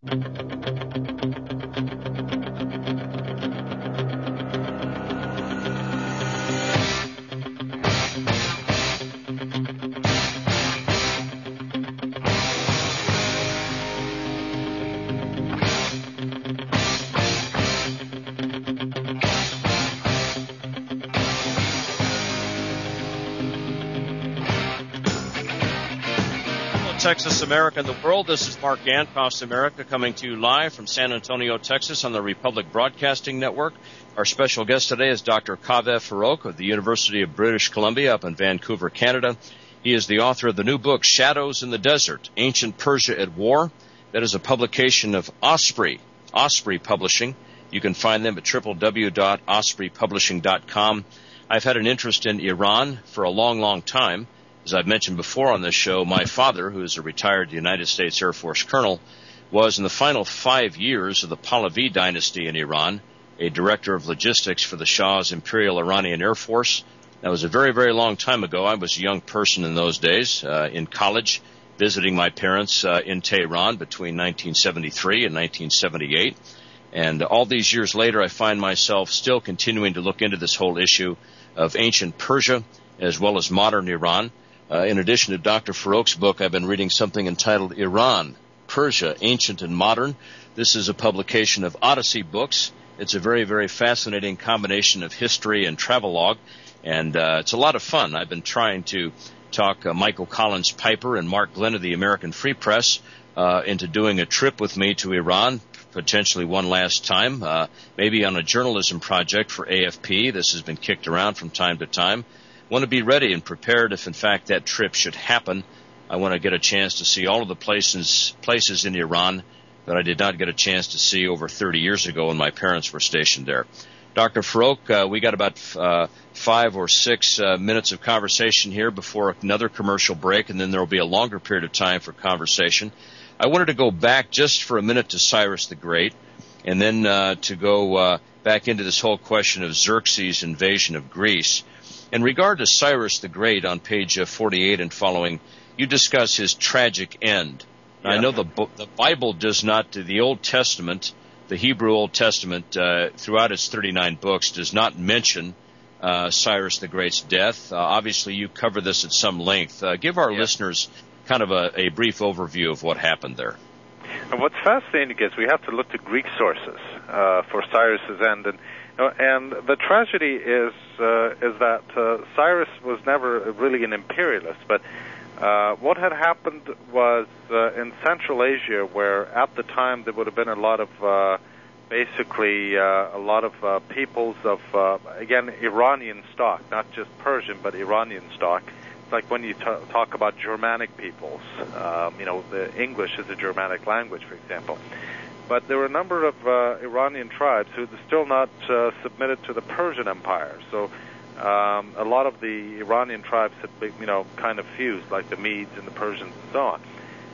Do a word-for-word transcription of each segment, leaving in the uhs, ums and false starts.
Texas, America, and the world. This is Mark Gankos, America, coming to you live from San Antonio, Texas, on the Republic Broadcasting Network. Our special guest today is Doctor Kaveh Farokh of the University of British Columbia up in Vancouver, Canada. He is the author of the new book, Shadows in the Desert, Ancient Persia at War. That is a publication of Osprey, Osprey Publishing. You can find them at w w w dot osprey publishing dot com. I've had an interest in Iran for a long, long time. As I've mentioned before on this show, my father, who is a retired United States Air Force colonel, was in the final five years of the Pahlavi dynasty in Iran, a director of logistics for the Shah's Imperial Iranian Air Force. That was a very, very long time ago. I was a young person in those days, uh, in college, visiting my parents uh, in Tehran between nineteen seventy-three and nineteen seventy-eight. And all these years later, I find myself still continuing to look into this whole issue of ancient Persia as well as modern Iran. Uh, in addition to Doctor Farokh's book, I've been reading something entitled Iran, Persia, Ancient and Modern. This is a publication of Odyssey Books. It's a very, very fascinating combination of history and travelogue, and uh, it's a lot of fun. I've been trying to talk uh, Michael Collins Piper and Mark Glenn of the American Free Press uh, into doing a trip with me to Iran, potentially one last time, uh, maybe on a journalism project for A F P. This has been kicked around from time to time. Want to be ready and prepared if, in fact, that trip should happen. I want to get a chance to see all of the places places in Iran that I did not get a chance to see over thirty years ago when my parents were stationed there. Doctor Farokh, uh, we got about uh, five or six uh, minutes of conversation here before another commercial break, and then there will be a longer period of time for conversation. I wanted to go back just for a minute to Cyrus the Great, and then uh, to go uh, back into this whole question of Xerxes' invasion of Greece. In regard to Cyrus the Great, on page forty-eight and following, you discuss his tragic end. Now, yeah. I know the, the Bible does not, the Old Testament, the Hebrew Old Testament, uh, throughout its thirty-nine books, does not mention uh, Cyrus the Great's death. Uh, obviously, you cover this at some length. Uh, give our yeah. listeners kind of a, a brief overview of what happened there. And what's fascinating is we have to look to Greek sources uh, for Cyrus's end, and And the tragedy is uh, is that uh, Cyrus was never really an imperialist, but uh, what had happened was uh, in Central Asia, where at the time there would have been a lot of uh, basically uh, a lot of uh, peoples of uh, again Iranian stock, not just Persian but Iranian stock. It's like when you t- talk about Germanic peoples, um, you know, the English is a Germanic language, for example. But there were a number of uh, Iranian tribes who were still not uh, submitted to the Persian Empire. So um, a lot of the Iranian tribes had been, you know, kind of fused, like the Medes and the Persians and so on.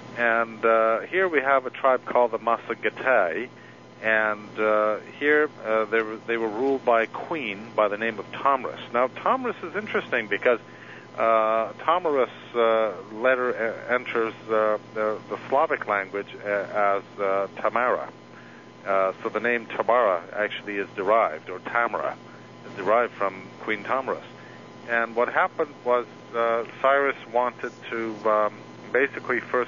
And uh, here we have a tribe called the Masagetei, and uh, here uh, they, were, they were ruled by a queen by the name of Tomris. Now, Tomris is interesting because uh, Tomris uh, letter uh, enters uh, the, the Slavic language uh, as uh, Tamara. Uh, so the name Tamara actually is derived, or Tamara, is derived from Queen Tomris. And what happened was uh, Cyrus wanted to um, basically first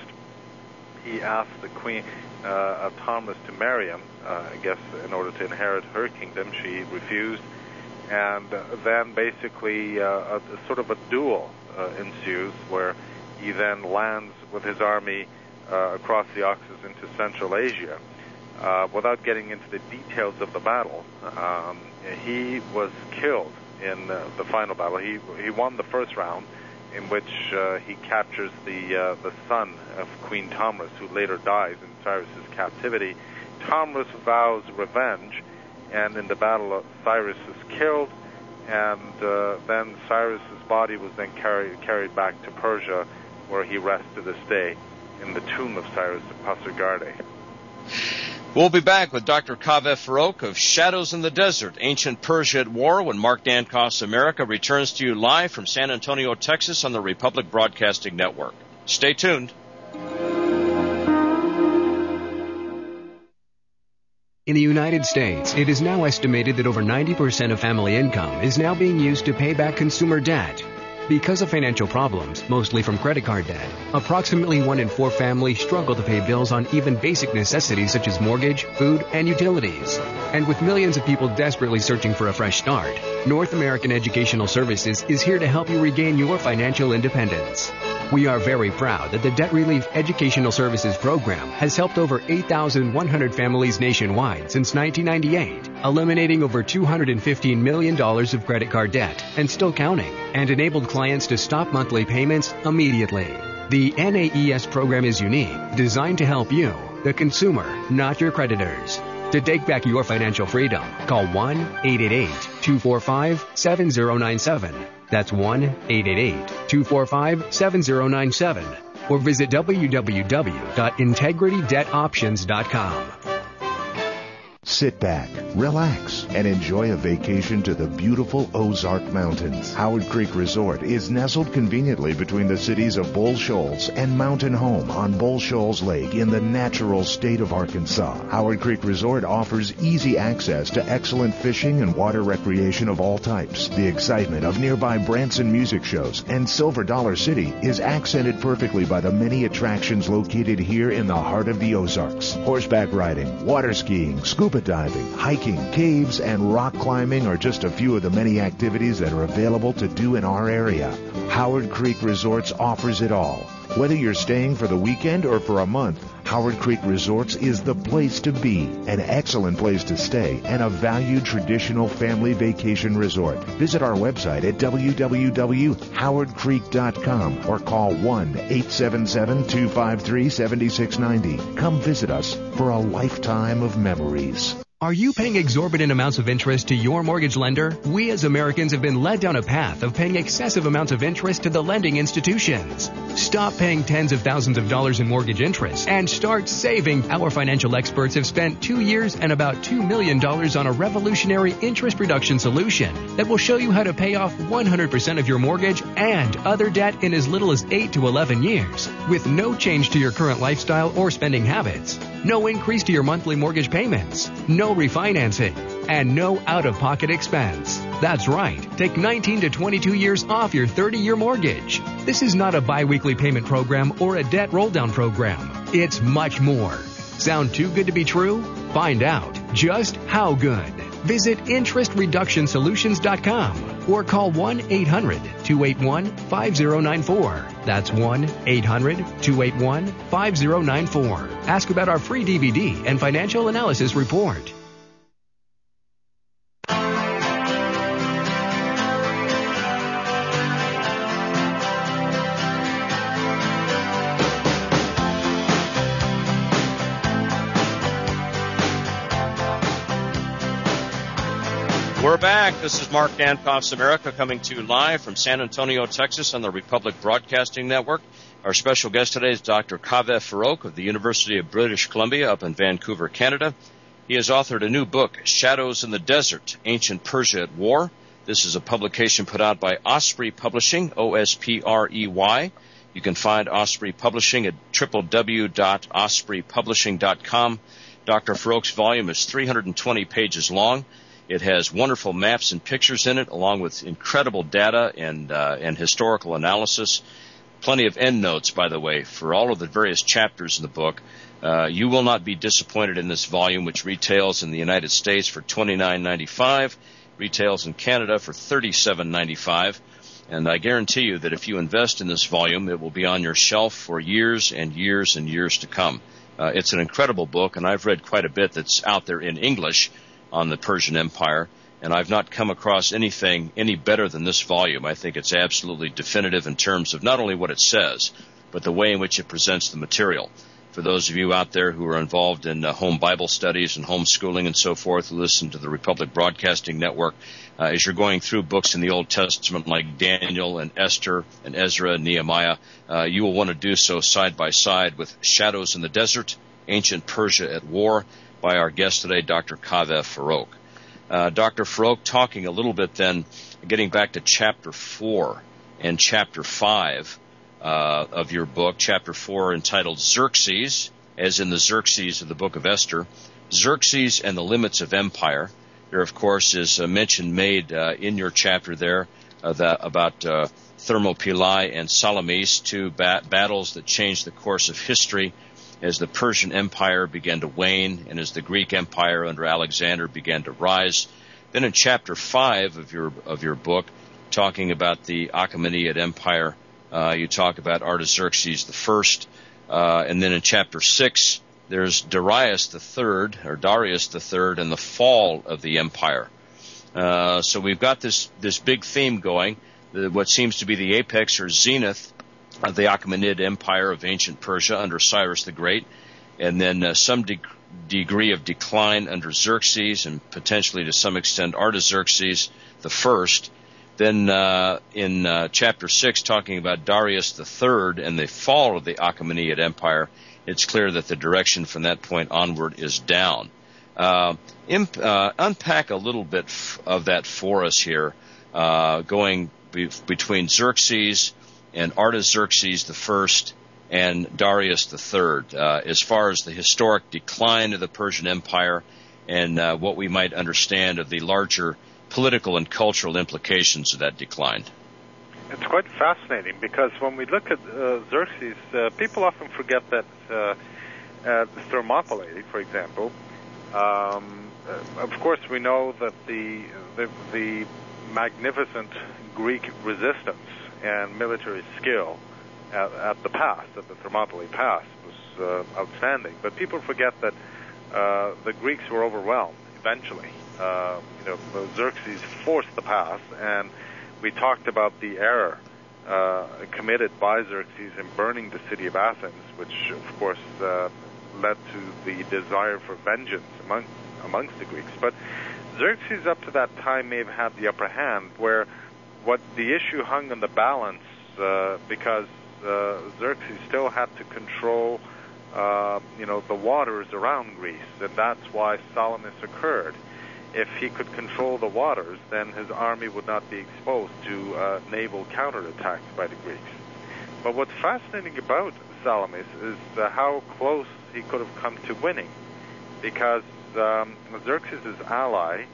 he asked the queen uh, of Tomris to marry him, uh, I guess in order to inherit her kingdom. She refused. And uh, then basically uh, a, a sort of a duel uh, ensues where he then lands with his army uh, across the Oxus into Central Asia. Uh, without getting into the details of the battle, um, he was killed in uh, the final battle. He he won the first round, in which uh, he captures the uh, the son of Queen Tomris, who later dies in Cyrus's captivity. Tomris vows revenge, and in the battle, uh, Cyrus is killed, and uh, then Cyrus's body was then carried carried back to Persia, where he rests to this day in the tomb of Cyrus at Pasargadae. We'll be back with Doctor Kaveh Farokh of Shadows in the Desert, Ancient Persia at War, when Mark Dankos America returns to you live from San Antonio, Texas on the Republic Broadcasting Network. Stay tuned. In the United States, it is now estimated that over ninety percent of family income is now being used to pay back consumer debt. Because of financial problems, mostly from credit card debt, approximately one in four families struggle to pay bills on even basic necessities such as mortgage, food, and utilities. And with millions of people desperately searching for a fresh start, North American Educational Services is here to help you regain your financial independence. We are very proud that the Debt Relief Educational Services Program has helped over eight thousand one hundred families nationwide since nineteen ninety-eight, eliminating over two hundred fifteen million dollars of credit card debt and still counting, and enabled clients to stop monthly payments immediately. The N A E S program is unique, designed to help you, the consumer, not your creditors. To take back your financial freedom, call one eight eight eight, two four five, seven zero nine seven. That's one eight eight eight, two four five, seven zero nine seven. Or visit w w w dot integrity debt options dot com. Sit back, relax, and enjoy a vacation to the beautiful Ozark Mountains. Howard Creek Resort is nestled conveniently between the cities of Bull Shoals and Mountain Home on Bull Shoals Lake in the natural state of Arkansas. Howard Creek Resort offers easy access to excellent fishing and water recreation of all types. The excitement of nearby Branson music shows and Silver Dollar City is accented perfectly by the many attractions located here in the heart of the Ozarks. Horseback riding, water skiing, scuba diving, hiking, caves, and rock climbing are just a few of the many activities that are available to do in our area. Howard Creek Resorts offers it all. Whether you're staying for the weekend or for a month, Howard Creek Resorts is the place to be, an excellent place to stay, and a valued traditional family vacation resort. Visit our website at w w w dot howard creek dot com or call one eight seven seven, two five three, seven six nine zero. Come visit us for a lifetime of memories. Are you paying exorbitant amounts of interest to your mortgage lender? We as Americans have been led down a path of paying excessive amounts of interest to the lending institutions. Stop paying tens of thousands of dollars in mortgage interest and start saving. Our financial experts have spent two years and about two million dollars on a revolutionary interest reduction solution that will show you how to pay off one hundred percent of your mortgage and other debt in as little as eight to eleven years with no change to your current lifestyle or spending habits. No increase to your monthly mortgage payments, no refinancing, and no out-of-pocket expense. That's right. Take nineteen to twenty-two years off your thirty-year mortgage. This is not a biweekly payment program or a debt roll-down program. It's much more. Sound too good to be true? Find out just how good. Visit interest reduction solutions dot com or call one eight hundred, two eight one, five zero nine four. That's one eight hundred, two eight one, five zero nine four. Ask about our free D V D and financial analysis report. We're back. This is Mark Dankoff's America coming to you live from San Antonio, Texas on the Republic Broadcasting Network. Our special guest today is Doctor Kaveh Farokh of the University of British Columbia up in Vancouver, Canada. He has authored a new book, Shadows in the Desert, Ancient Persia at War. This is a publication put out by Osprey Publishing, O S P R E Y. You can find Osprey Publishing at w w w dot osprey publishing dot com. Doctor Farokh's volume is three hundred twenty pages long. It has wonderful maps and pictures in it, along with incredible data and uh, and historical analysis. Plenty of endnotes, by the way, for all of the various chapters in the book. Uh, you will not be disappointed in this volume, which retails in the United States for twenty-nine ninety-five, retails in Canada for thirty-seven ninety-five. And I guarantee you that if you invest in this volume, it will be on your shelf for years and years and years to come. Uh, it's an incredible book, and I've read quite a bit that's out there in English on the Persian Empire, and I've not come across anything any better than this volume. I think it's absolutely definitive in terms of not only what it says, but the way in which it presents the material. For those of you out there who are involved in uh, home Bible studies and homeschooling and so forth, who listen to the Republic Broadcasting Network, uh, as you're going through books in the Old Testament like Daniel and Esther and Ezra and Nehemiah, uh, you will want to do so side by side with Shadows in the Desert, Ancient Persia at War, by our guest today, Doctor Kaveh Farokh. Uh, Doctor Farokh, talking a little bit then, getting back to Chapter four and Chapter five uh, of your book, Chapter four entitled Xerxes, as in the Xerxes of the Book of Esther. Xerxes and the limits of empire. There, of course, is a mention made uh, in your chapter there uh, that, about uh, Thermopylae and Salamis, two bat- battles that changed the course of history as the Persian Empire began to wane and as the Greek Empire under Alexander began to rise. Then in chapter five of your of your book, talking about the Achaemenid Empire, uh, you talk about Artaxerxes the First, uh, and then in chapter six, there's Darius the Third, or Darius the Third, and the fall of the empire. Uh, so we've got this this big theme going, the, what seems to be the apex or zenith of the Achaemenid Empire of ancient Persia under Cyrus the Great, and then uh, some de- degree of decline under Xerxes, and potentially to some extent Artaxerxes the First. Then uh, in uh, chapter six, talking about Darius the Third and the fall of the Achaemenid Empire, it's clear that the direction from that point onward is down. Uh, imp, uh, unpack a little bit f- of that for us here, uh, going be- between Xerxes and Artaxerxes the First and Darius the Third, uh, as far as the historic decline of the Persian Empire and uh, what we might understand of the larger political and cultural implications of that decline. It's quite fascinating because when we look at uh, Xerxes, uh, people often forget that uh, at Thermopylae, for example, um, uh, of course we know that the, the the magnificent Greek resistance and military skill at, at the pass, at the Thermopylae Pass, was uh, outstanding. But people forget that uh, the Greeks were overwhelmed eventually. Uh, you know, Xerxes forced the pass, and we talked about the error uh, committed by Xerxes in burning the city of Athens, which, of course, uh, led to the desire for vengeance among, amongst the Greeks. But Xerxes, up to that time, may have had the upper hand, where what the issue hung on the balance, uh, because uh, Xerxes still had to control, uh, you know, the waters around Greece, and that's why Salamis occurred. If he could control the waters, then his army would not be exposed to uh, naval counterattacks by the Greeks. But what's fascinating about Salamis is uh, how close he could have come to winning, because um, Xerxes' ally,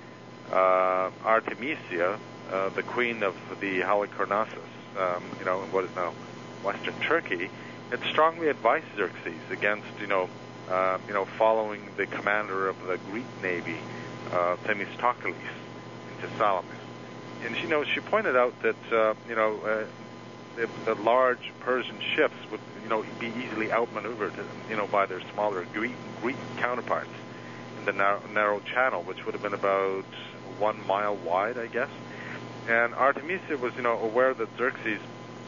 uh, Artemisia, uh, the queen of the Halicarnassus, um, you know, in what is now Western Turkey, had strongly advised Xerxes against, you know, uh, you know, following the commander of the Greek navy, Uh, Themistocles, into Salamis. And she, you know, she pointed out that, uh, you know, uh, the, the large Persian ships would, you know, be easily outmaneuvered, you know, by their smaller Greek, Greek counterparts in the narrow, narrow channel, which would have been about one mile wide, I guess. And Artemisia was, you know, aware that Xerxes,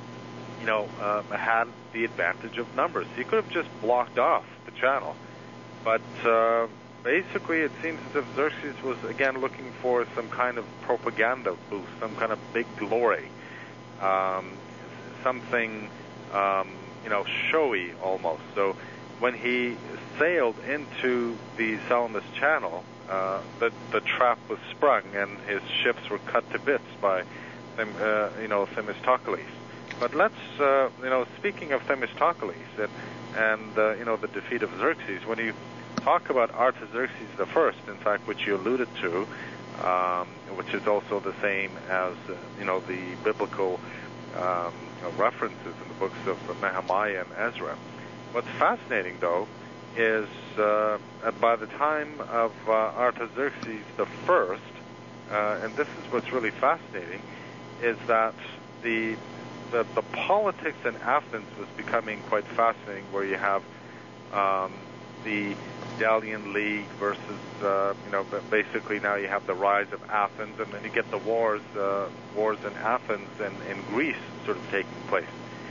you know, uh, had the advantage of numbers. He could have just blocked off the channel, but uh, basically, it seems as if Xerxes was, again, looking for some kind of propaganda boost, some kind of big glory, um, something, um, you know, showy almost. So when he sailed into the Salamis Channel, uh, the, the trap was sprung, and his ships were cut to bits by, uh, you know, Themistocles. But let's, uh, you know, speaking of Themistocles and, and uh, you know, the defeat of Xerxes, when you talk about Artaxerxes the First, in fact, which you alluded to, um, which is also the same as, uh, you know, the biblical um, references in the books of Nehemiah and Ezra. What's fascinating, though, is uh, by the time of uh, Artaxerxes the First, uh, and this is what's really fascinating, is that the, the the politics in Athens was becoming quite fascinating, where you have um, the Delian League versus, uh, you know, basically now you have the rise of Athens, and then you get the wars, uh, wars in Athens and in Greece sort of taking place.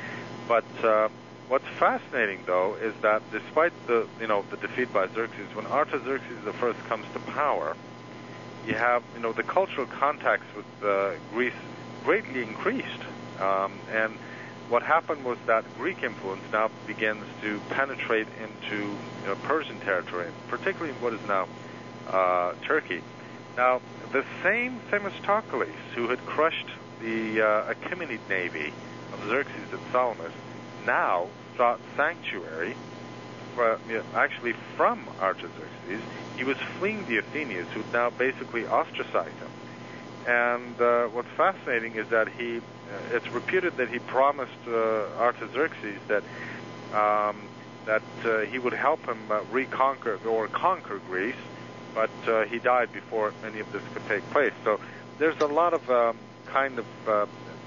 But uh, what's fascinating, though, is that despite the, you know, the defeat by Xerxes, when Artaxerxes the First comes to power, you have, you know, the cultural contacts with uh, Greece greatly increased, um, and what happened was that Greek influence now begins to penetrate into, you know, Persian territory, particularly what is now uh, Turkey. Now, the same Themistocles who had crushed the uh, Achaemenid navy of Xerxes at Salamis now sought sanctuary uh, actually from Artaxerxes. He was fleeing the Athenians, who now basically ostracized him. And uh, what's fascinating is that he, uh, it's reputed that he promised uh, Artaxerxes that um, that uh, he would help him uh, reconquer or conquer Greece, but uh, he died before any of this could take place. So there's a lot of um, kind of uh,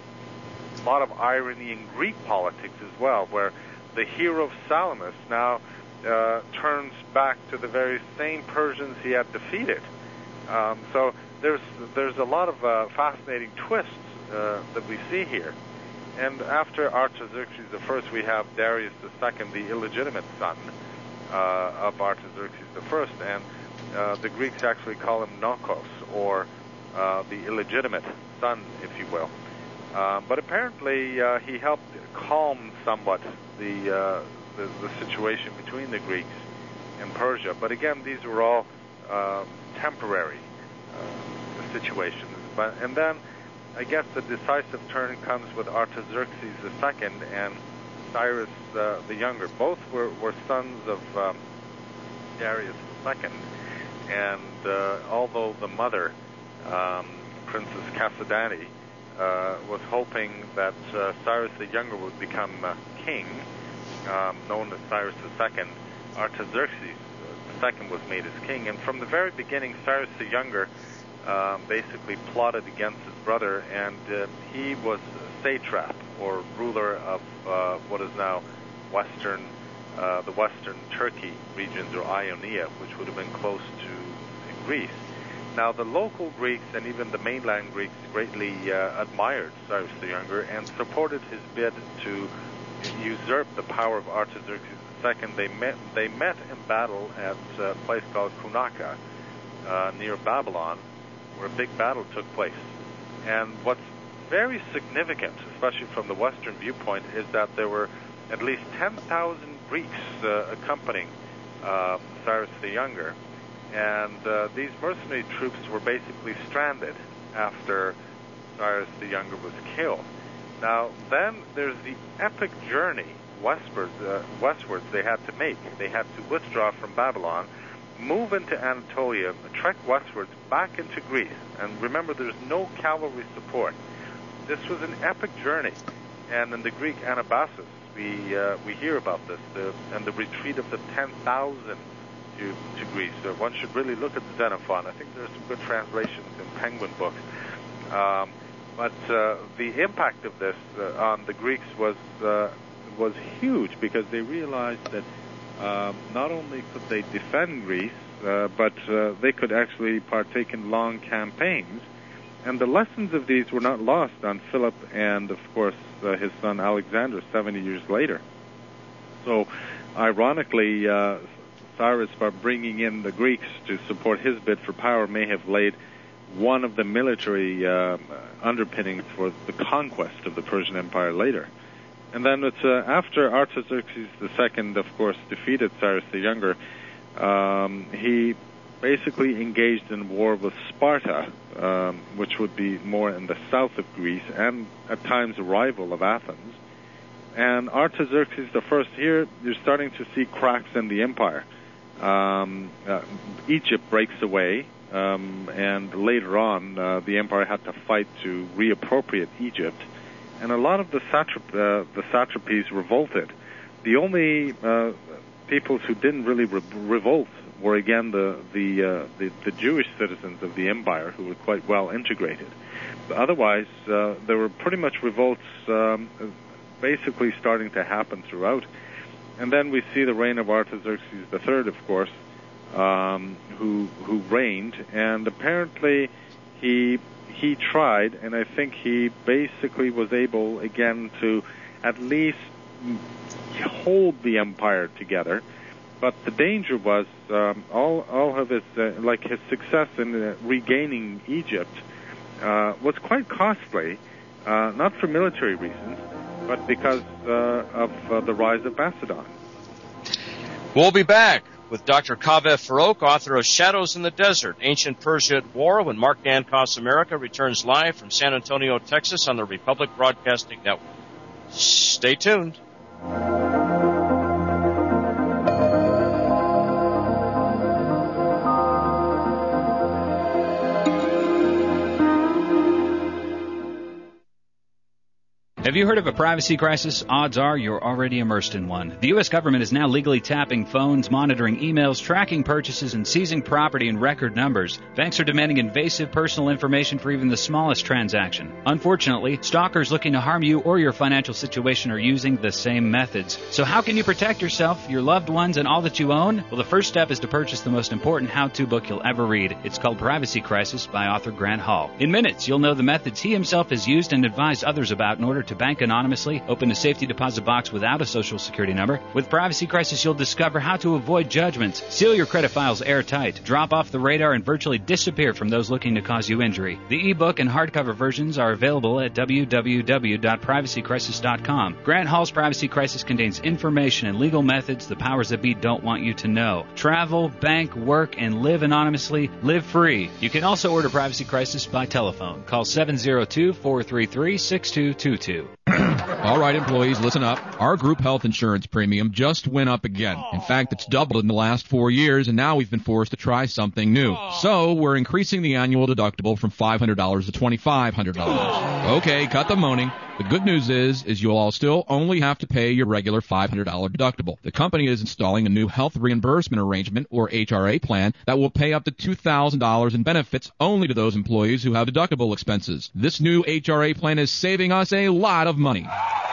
a lot of irony in Greek politics as well, where the hero of Salamis now uh, turns back to the very same Persians he had defeated. Um, so there's there's a lot of uh, fascinating twists uh, that we see here. And after Artaxerxes the First, we have Darius the Second, the illegitimate son uh, of Artaxerxes the First, and uh, the Greeks actually call him Nokos, or uh, the illegitimate son, if you will. Uh, but apparently uh, he helped calm somewhat the, uh, the the situation between the Greeks and Persia. But again, these were all uh, temporary uh, situations. But and then I guess the decisive turn comes with Artaxerxes the Second and Cyrus uh, the Younger. Both were, were sons of um, Darius the Second, and uh, although the mother, um, Princess Cassidane, Uh, was hoping that uh, Cyrus the Younger would become uh, king, um, known as Cyrus the Second, Artaxerxes the Second was made as king. And from the very beginning, Cyrus the Younger um, basically plotted against his brother, and uh, he was satrap, or ruler of uh, what is now western, uh, the western Turkey regions, or Ionia, which would have been close to Greece. Now, the local Greeks and even the mainland Greeks greatly uh, admired Cyrus the Younger and supported his bid to usurp the power of Artaxerxes the Second. They met, they met in battle at a place called Kunaka, uh, near Babylon, where a big battle took place. And what's very significant, especially from the Western viewpoint, is that there were at least ten thousand Greeks uh, accompanying uh, Cyrus the Younger. And uh, these mercenary troops were basically stranded after Cyrus the Younger was killed. Now, then there's the epic journey westwards, uh, westwards they had to make. They had to withdraw from Babylon, move into Anatolia, trek westwards back into Greece. And remember, there's no cavalry support. This was an epic journey. And in the Greek Anabasis, we uh, we hear about this, the, and the retreat of the ten thousand To, to Greece. So one should really look at the Xenophon. I think there's some good translations in Penguin books. Um, but uh, the impact of this uh, on the Greeks was uh, was huge, because they realized that uh, not only could they defend Greece, uh, but uh, they could actually partake in long campaigns. And the lessons of these were not lost on Philip and, of course, uh, his son Alexander seventy years later. So, ironically, uh, Cyrus, by bringing in the Greeks to support his bid for power, may have laid one of the military uh, underpinnings for the conquest of the Persian Empire later. And then it's uh, after Artaxerxes the Second, of course, defeated Cyrus the Younger, um, he basically engaged in war with Sparta, um, which would be more in the south of Greece and at times a rival of Athens. And Artaxerxes the First, here you're starting to see cracks in the empire. Um, uh, Egypt breaks away, um, and later on uh, the empire had to fight to reappropriate Egypt, and a lot of the, satrap, uh, the satrapies revolted. The only uh, peoples who didn't really re- revolt were again the the, uh, the the Jewish citizens of the empire, who were quite well integrated. But otherwise, uh, there were pretty much revolts um, basically starting to happen throughout. And then we see the reign of Artaxerxes the Third, of course, um, who who reigned, and apparently he he tried, and I think he basically was able again to at least hold the empire together. But the danger was um, all all of his uh, like his success in uh, regaining Egypt uh, was quite costly, uh, not for military reasons, but because uh, of uh, the rise of Macedon. We'll be back with Doctor Kaveh Farouk, author of Shadows in the Desert, Ancient Persia at War, when Mark Dankos America returns live from San Antonio, Texas on the Republic Broadcasting Network. Stay tuned. Have you heard of a privacy crisis? Odds are you're already immersed in one. The U S government is now legally tapping phones, monitoring emails, tracking purchases, and seizing property in record numbers. Banks are demanding invasive personal information for even the smallest transaction. Unfortunately, stalkers looking to harm you or your financial situation are using the same methods. So how can you protect yourself, your loved ones, and all that you own? Well, the first step is to purchase the most important how-to book you'll ever read. It's called Privacy Crisis by author Grant Hall. In minutes, you'll know the methods he himself has used and advised others about in order to bank anonymously, open a safety deposit box without a social security number. With Privacy Crisis, you'll discover how to avoid judgments, seal your credit files airtight, drop off the radar, and virtually disappear from those looking to cause you injury. The ebook and hardcover versions are available at w w w dot privacy crisis dot com. Grant Hall's Privacy Crisis contains information and legal methods the powers that be don't want you to know. Travel, bank, work, and live anonymously. Live free. You can also order Privacy Crisis by telephone. Call seven zero two, four three three, six two two two. All right, employees, listen up. Our group health insurance premium just went up again. In fact, it's doubled in the last four years, and now we've been forced to try something new. So we're increasing the annual deductible from five hundred dollars to twenty-five hundred dollars. Okay, cut the moaning. The good news is, is you'll all still only have to pay your regular five hundred dollars deductible. The company is installing a new health reimbursement arrangement, or H R A plan, that will pay up to two thousand dollars in benefits only to those employees who have deductible expenses. This new H R A plan is saving us a lot of money.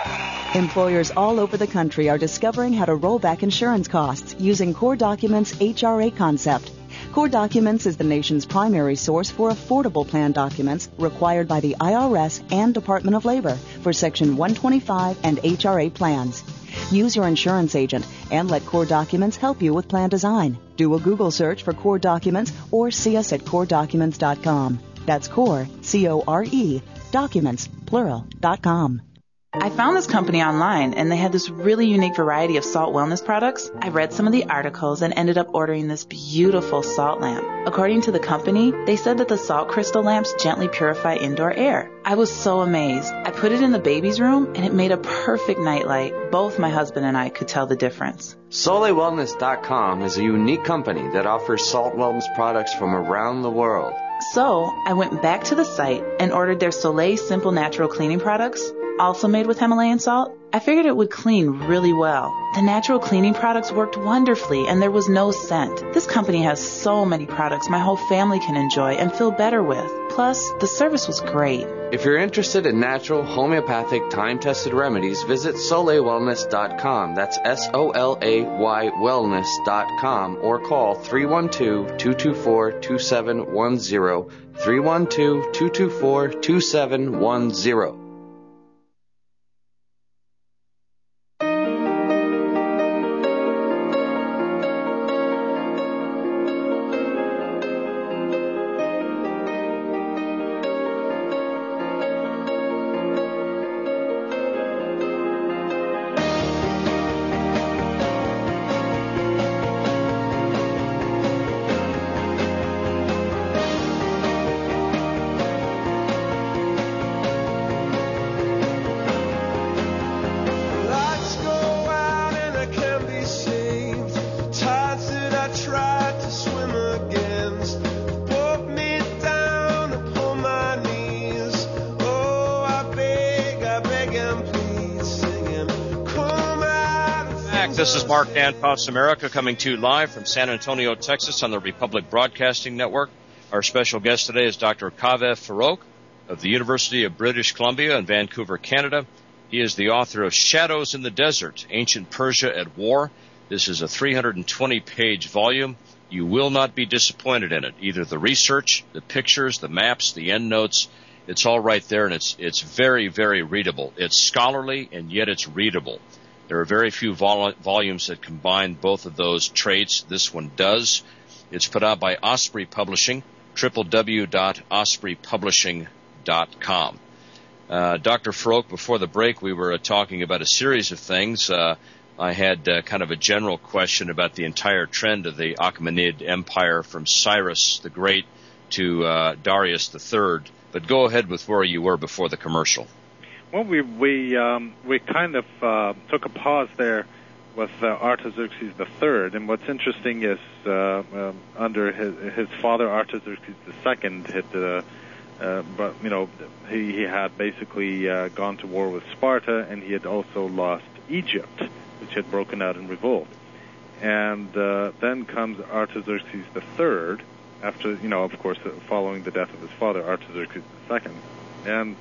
Employers all over the country are discovering how to roll back insurance costs using Core Documents' H R A concept. Core Documents is the nation's primary source for affordable plan documents required by the I R S and Department of Labor for Section one twenty-five and H R A plans. Use your insurance agent and let Core Documents help you with plan design. Do a Google search for Core Documents or see us at core documents dot com. That's Core, C O R E, documents, plural, dot com. I found this company online, and they had this really unique variety of salt wellness products. I read some of the articles and ended up ordering this beautiful salt lamp. According to the company, they said that the salt crystal lamps gently purify indoor air. I was so amazed. I put it in the baby's room, and it made a perfect nightlight. Both my husband and I could tell the difference. Soleil Wellness dot com is a unique company that offers salt wellness products from around the world. So I went back to the site and ordered their Soleil Simple Natural Cleaning products, also made with Himalayan salt. I figured it would clean really well. The natural cleaning products worked wonderfully, and there was no scent. This company has so many products my whole family can enjoy and feel better with. Plus, the service was great. If you're interested in natural, homeopathic, time-tested remedies, visit Soleil Wellness dot com. That's S O L A Y wellness dot com, or call three one two, two two four, two seven one zero, three one two, two two four, two seven one zero. This is Mark Danfoss America coming to you live from San Antonio, Texas on the Republic Broadcasting Network. Our special guest today is Doctor Kaveh Farokh of the University of British Columbia in Vancouver, Canada. He is the author of Shadows in the Desert, Ancient Persia at War. This is a three hundred twenty page volume. You will not be disappointed in it. Either the research, the pictures, the maps, the endnotes, it's all right there, and it's it's very, very readable. It's scholarly, and yet it's readable. There are very few vol- volumes that combine both of those traits. This one does. It's put out by Osprey Publishing, w w w dot osprey publishing dot com. Uh, Doctor Farokh, before the break, we were uh, talking about a series of things. Uh, I had uh, kind of a general question about the entire trend of the Achaemenid Empire from Cyrus the Great to uh, Darius the Third. But go ahead with where you were before the commercial. Well, we we um, we kind of uh, took a pause there with uh, Artaxerxes the Third, and what's interesting is uh, um, under his, his father Artaxerxes the Second had uh, uh, but you know, he, he had basically uh, gone to war with Sparta, and he had also lost Egypt, which had broken out in revolt. And uh, then comes Artaxerxes the Third, after, you know, of course, following the death of his father, Artaxerxes the Second. And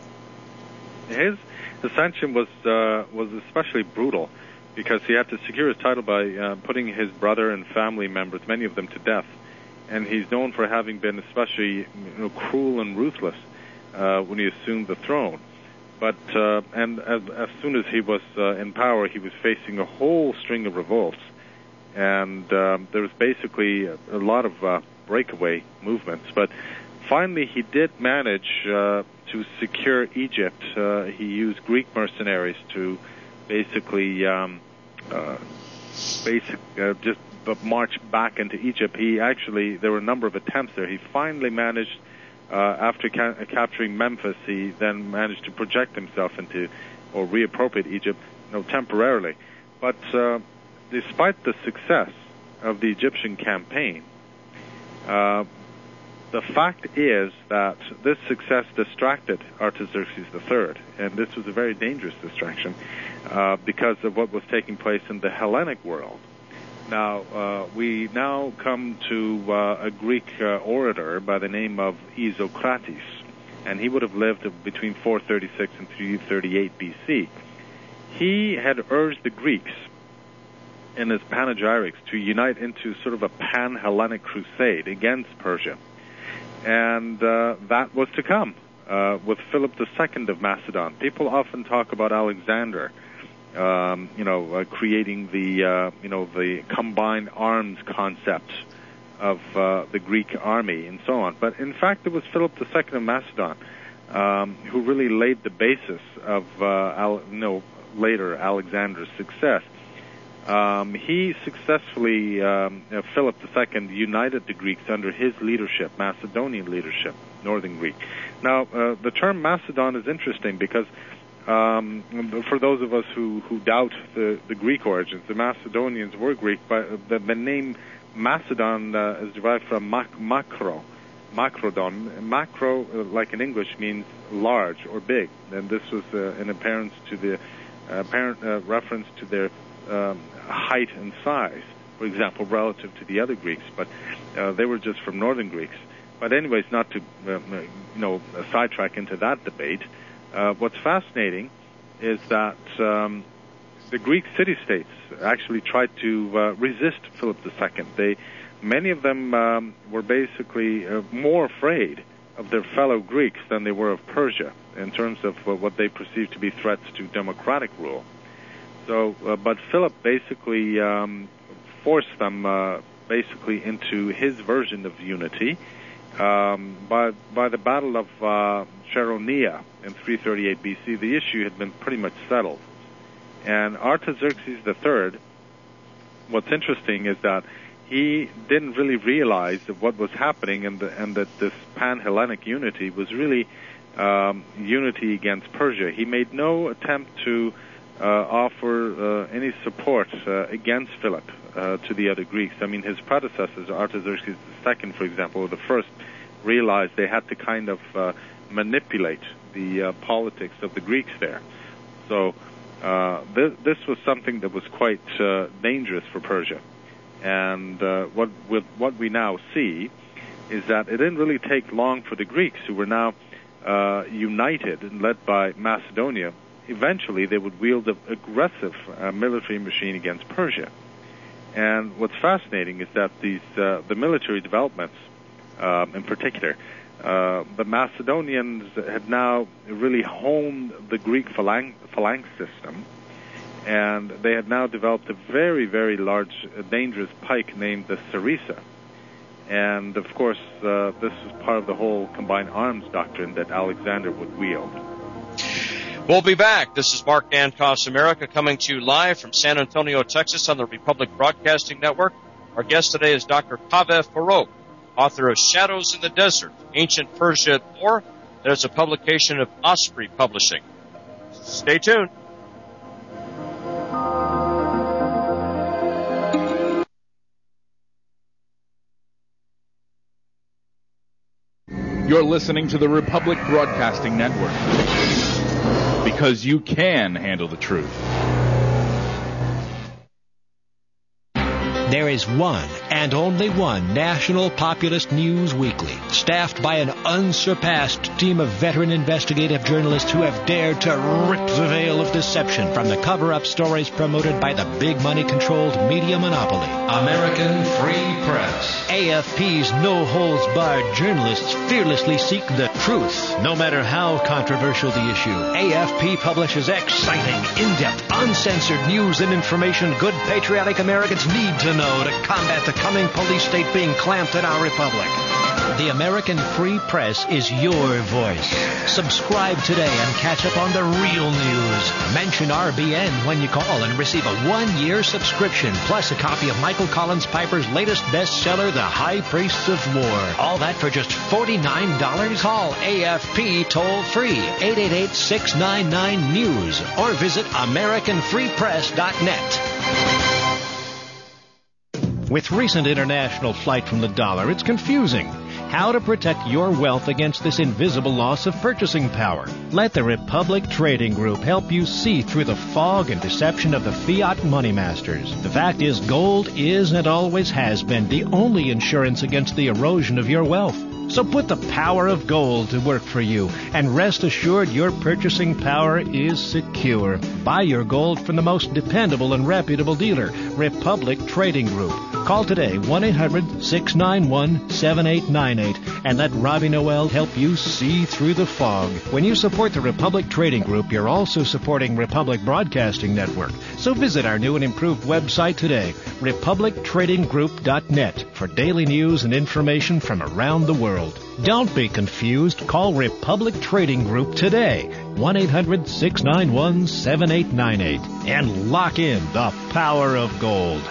his ascension was uh, was especially brutal, because he had to secure his title by uh, putting his brother and family members, many of them, to death. And he's known for having been especially, you know, cruel and ruthless uh, when he assumed the throne. But uh, and as, as soon as he was uh, in power, he was facing a whole string of revolts. And um, there was basically a, a lot of uh, breakaway movements. But finally, he did manage uh, to secure Egypt. Uh, he used Greek mercenaries to basically um, uh, basic, uh, just march back into Egypt. He actually, there were a number of attempts there. He finally managed, uh, after ca- capturing Memphis, he then managed to project himself into, or reappropriate Egypt, you know, temporarily. But uh, despite the success of the Egyptian campaign, uh, the fact is that this success distracted Artaxerxes the Third, and this was a very dangerous distraction uh, because of what was taking place in the Hellenic world. Now, uh, we now come to uh, a Greek uh, orator by the name of Isocrates, and he would have lived between four thirty-six and three thirty-eight B C. He had urged the Greeks in his panegyrics to unite into sort of a pan-Hellenic crusade against Persia. And uh, that was to come uh, with Philip the Second of Macedon. People often talk about Alexander, um, you know, uh, creating the, uh, you know, the combined arms concept of uh, the Greek army and so on. But in fact, it was Philip the Second of Macedon um, who really laid the basis of, uh, Al- you know, later Alexander's success. Um, he successfully, um, uh, Philip the Second, united the Greeks under his leadership, Macedonian leadership, Northern Greek. Now, uh, the term Macedon is interesting because um, for those of us who, who doubt the, the Greek origins, the Macedonians were Greek, but the, the name Macedon uh, is derived from mac- macro, macrodon. Macro, uh, like in English, means large or big, and this was uh, an apparent to the uh, apparent uh, reference to their Um, height and size, for example, relative to the other Greeks, but uh, they were just from Northern Greeks. But anyways, not to uh, you know sidetrack into that debate, uh, what's fascinating is that um, the Greek city-states actually tried to uh, resist Philip the Second. They, many of them um, were basically uh, more afraid of their fellow Greeks than they were of Persia in terms of uh, what they perceived to be threats to democratic rule. So, uh, but Philip basically um, forced them uh, basically into his version of unity um, by by the Battle of uh, Chaeronea in three thirty-eight B C. The issue had been pretty much settled, and Artaxerxes the Third. What's interesting is that he didn't really realize what was happening, and the, and that this pan-Hellenic unity was really um, unity against Persia. He made no attempt to Uh, offer uh, any support uh, against Philip uh, to the other Greeks. I mean, his predecessors, Artaxerxes the Second, for example, or the first, realized they had to kind of uh, manipulate the uh, politics of the Greeks there. So uh, th- this was something that was quite uh, dangerous for Persia. And uh, what with what we now see is that it didn't really take long for the Greeks, who were now uh, united and led by Macedonia. Eventually, they would wield an aggressive uh, military machine against Persia. And what's fascinating is that these uh, the military developments, um, in particular, uh, the Macedonians had now really honed the Greek phalanx, phalanx system, and they had now developed a very, very large, uh, dangerous pike named the Sarissa. And, of course, uh, this was part of the whole combined arms doctrine that Alexander would wield. We'll be back. This is Mark Dankoff's America, coming to you live from San Antonio, Texas on the Republic Broadcasting Network. Our guest today is Doctor Kaveh Farokh, author of Shadows in the Desert, Ancient Persia at War. That is a publication of Osprey Publishing. Stay tuned. You're listening to the Republic Broadcasting Network, because you can handle the truth. There is one and only one National Populist News Weekly, staffed by an unsurpassed team of veteran investigative journalists who have dared to rip the veil of deception from the cover-up stories promoted by the big money-controlled media monopoly. American Free Press. A F P's no-holds-barred journalists fearlessly seek the truth, no matter how controversial the issue. A F P publishes exciting, in-depth, uncensored news and information good patriotic Americans need to know to combat the coming police state being clamped in our republic. The American Free Press is your voice. Subscribe today and catch up on the real news. Mention R B N when you call and receive a one-year subscription, plus a copy of Michael Collins Piper's latest bestseller, The High Priests of War. All that for just forty-nine dollars. Call A F P toll-free, eight eight eight, six nine nine, news, or visit American Free Press dot net. With recent international flight from the dollar, it's confusing. How to protect your wealth against this invisible loss of purchasing power. Let the Republic Trading Group help you see through the fog and deception of the fiat money masters. The fact is, gold is and always has been the only insurance against the erosion of your wealth. So put the power of gold to work for you, and rest assured your purchasing power is secure. Buy your gold from the most dependable and reputable dealer, Republic Trading Group. Call today, one eight hundred, six nine one, seven eight nine eight, and let Robbie Noel help you see through the fog. When you support the Republic Trading Group, you're also supporting Republic Broadcasting Network. So visit our new and improved website today, republic trading group dot net, for daily news and information from around the world. Don't be confused. Call Republic Trading Group today, one eight hundred, six nine one, seven eight nine eight, and lock in the power of gold.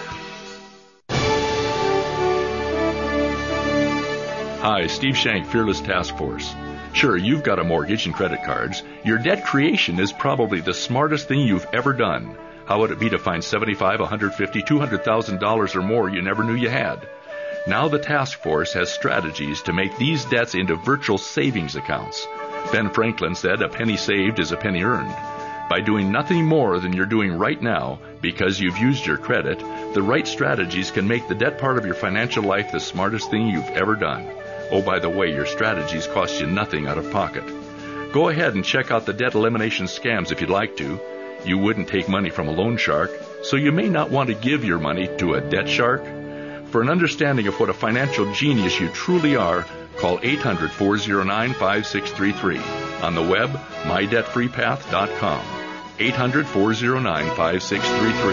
Hi, Steve Shank, Fearless Task Force. Sure, you've got a mortgage and credit cards. Your debt creation is probably the smartest thing you've ever done. How would it be to find seventy-five thousand dollars, one hundred fifty thousand dollars, two hundred thousand dollars or more you never knew you had? Now the task force has strategies to make these debts into virtual savings accounts. Ben Franklin said, a penny saved is a penny earned. By doing nothing more than you're doing right now, because you've used your credit, the right strategies can make the debt part of your financial life the smartest thing you've ever done. Oh, by the way, your strategies cost you nothing out of pocket. Go ahead and check out the debt elimination scams if you'd like to. You wouldn't take money from a loan shark, so you may not want to give your money to a debt shark. For an understanding of what a financial genius you truly are, call eight hundred, four oh nine, five six three three. On the web, my debt free path dot com. eight hundred, four oh nine, five six three three.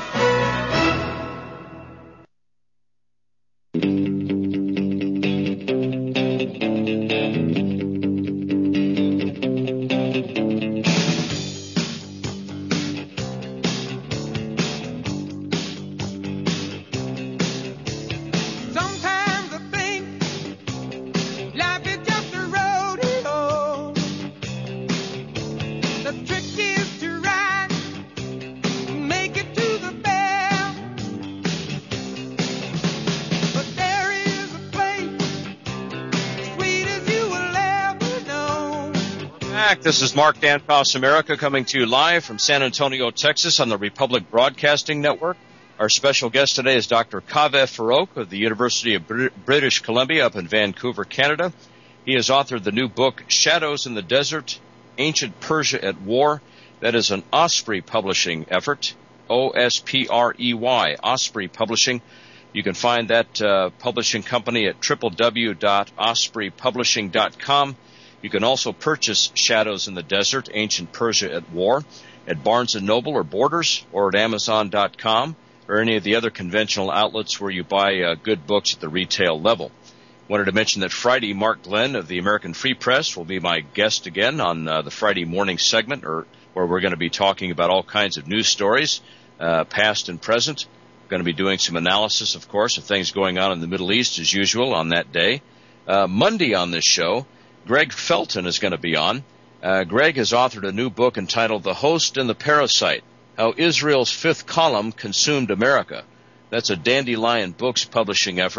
This is Mark Danfoss America coming to you live from San Antonio, Texas on the Republic Broadcasting Network. Our special guest today is Doctor Kaveh Farouk of the University of Br- British Columbia up in Vancouver, Canada. He has authored the new book, Shadows in the Desert, Ancient Persia at War. That is an Osprey publishing effort, O S P R E Y, Osprey Publishing. You can find that uh, publishing company at w w w dot osprey publishing dot com. You can also purchase Shadows in the Desert, Ancient Persia at War at Barnes and Noble or Borders or at amazon dot com or any of the other conventional outlets where you buy uh, good books at the retail level. Wanted to mention that Friday, Mark Glenn of the American Free Press will be my guest again on uh, the Friday morning segment, or where we're going to be talking about all kinds of news stories, uh, past and present. We're going to be doing some analysis, of course, of things going on in the Middle East as usual on that day. Uh, Monday on this show, Greg Felton is going to be on. Uh, Greg has authored a new book entitled The Host and the Parasite, How Israel's Fifth Column Consumed America. That's a Dandelion Books publishing effort.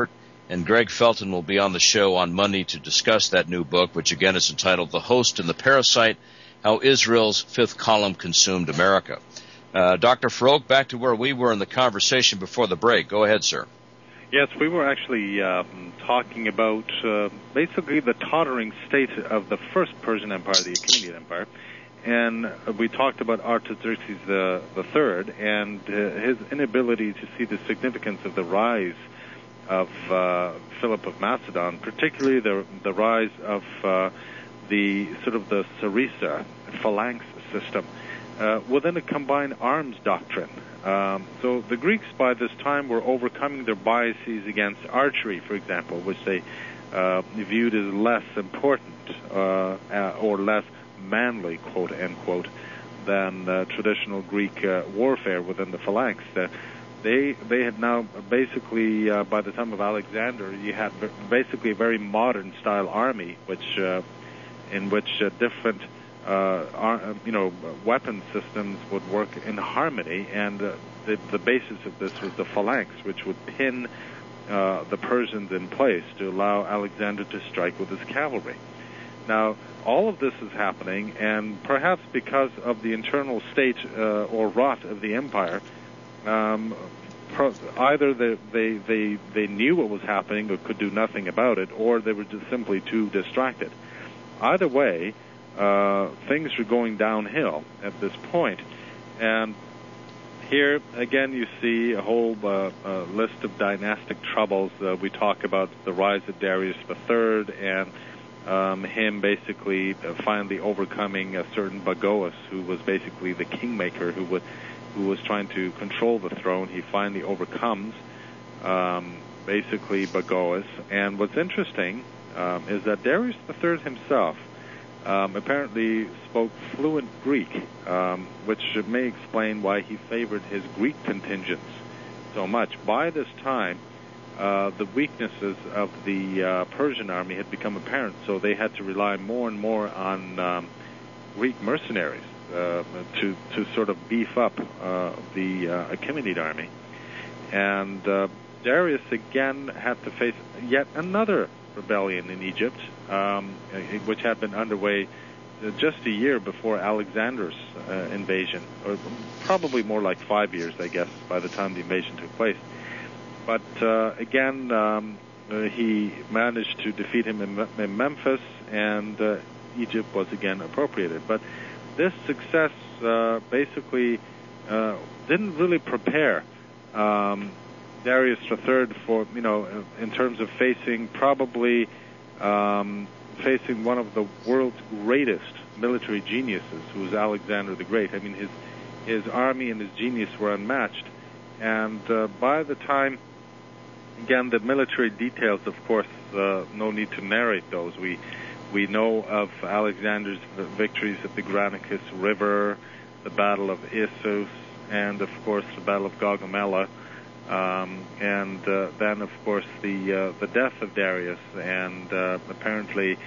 And Greg Felton will be on the show on Monday to discuss that new book, which again is entitled The Host and the Parasite, How Israel's Fifth Column Consumed America. Uh, Doctor Farokh, back to where we were in the conversation before the break. Go ahead, sir. Yes, we were actually um, talking about uh, basically the tottering state of the first Persian Empire, the Achaemenid Empire, and we talked about Artaxerxes the, the Third and uh, his inability to see the significance of the rise of uh, Philip of Macedon, particularly the the rise of uh, the sort of the Sarissa phalanx system uh, within a combined arms doctrine. Um, so the Greeks by this time were overcoming their biases against archery, for example, which they uh, viewed as less important uh, uh, or less manly, quote unquote, than uh, traditional Greek uh, warfare within the phalanx. Uh, they they had now basically, uh, by the time of Alexander, you had basically a very modern style army, which uh, in which uh, different uh, ar- you know weapon systems would work in harmony, and uh, the the basis of this was the phalanx, which would pin uh, the Persians in place to allow Alexander to strike with his cavalry. Now, all of this is happening, and perhaps because of the internal state uh, or rot of the empire, um, pro- either they, they they they knew what was happening or could do nothing about it, or they were just simply too distracted. Either way, uh, things were going downhill at this point. And here, again, you see a whole uh, uh, list of dynastic troubles. Uh, we talk about the rise of Darius the Third and Um, him basically uh, finally overcoming a certain Bagoas, who was basically the kingmaker who would, who was trying to control the throne. He finally overcomes um, basically Bagoas. And what's interesting um, is that Darius the Third himself um, apparently spoke fluent Greek, um, which may explain why he favored his Greek contingents so much. By this time, Uh, the weaknesses of the uh, Persian army had become apparent, so they had to rely more and more on um, Greek mercenaries uh, to to sort of beef up uh, the uh, Achaemenid army. And uh, Darius again had to face yet another rebellion in Egypt, um, which had been underway just a year before Alexander's uh, invasion, or probably more like five years, I guess, by the time the invasion took place. But uh, again, um, uh, he managed to defeat him in, Me- in Memphis, and uh, Egypt was again appropriated. But this success uh, basically uh, didn't really prepare um, Darius the Third for, you know, in terms of facing probably um, facing one of the world's greatest military geniuses, who was Alexander the Great. I mean, his his army and his genius were unmatched. And uh, by the time Again, the military details, of course, uh, no need to narrate those. We we know of Alexander's victories at the Granicus River, the Battle of Issus, and, of course, the Battle of Gaugamela. Um, and uh, then, of course, the uh, the death of Darius. And uh, apparently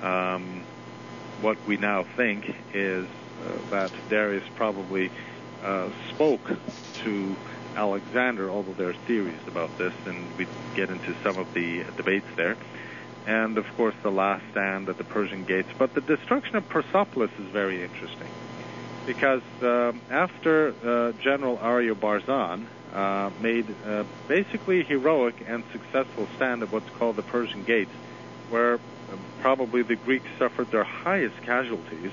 um, what we now think is uh, that Darius probably uh, spoke to Alexander, although there are theories about this, and we get into some of the debates there. And, of course, the last stand at the Persian gates. But the destruction of Persepolis is very interesting, because um, after uh, General Ariobarzan uh, made uh, basically a heroic and successful stand at what's called the Persian gates, where uh, probably the Greeks suffered their highest casualties,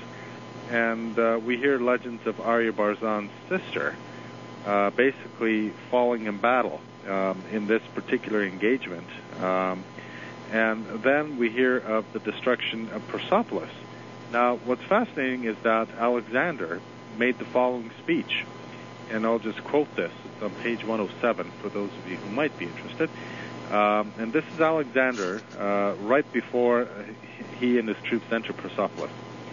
and uh, we hear legends of Ariobarzan's sister Uh, basically falling in battle um, in this particular engagement. Um, and then we hear of the destruction of Persepolis. Now, what's fascinating is that Alexander made the following speech, and I'll just quote this. It's on page one oh seven for those of you who might be interested. Um, and this is Alexander uh, right before he and his troops enter Persepolis.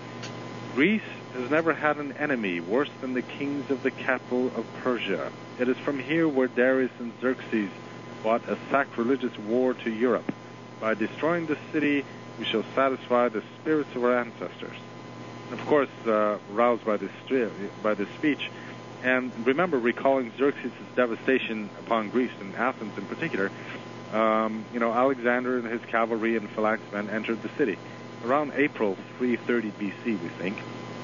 Greece has never had an enemy worse than the kings of the capital of Persia. It is from here where Darius and Xerxes fought a sacrilegious war to Europe. By destroying this city, we shall satisfy the spirits of our ancestors. Of course, uh, roused by this, by this speech, and remember, recalling Xerxes' devastation upon Greece and Athens in particular, um, you know, Alexander and his cavalry and phalanxmen entered the city around April three thirty B C, we think.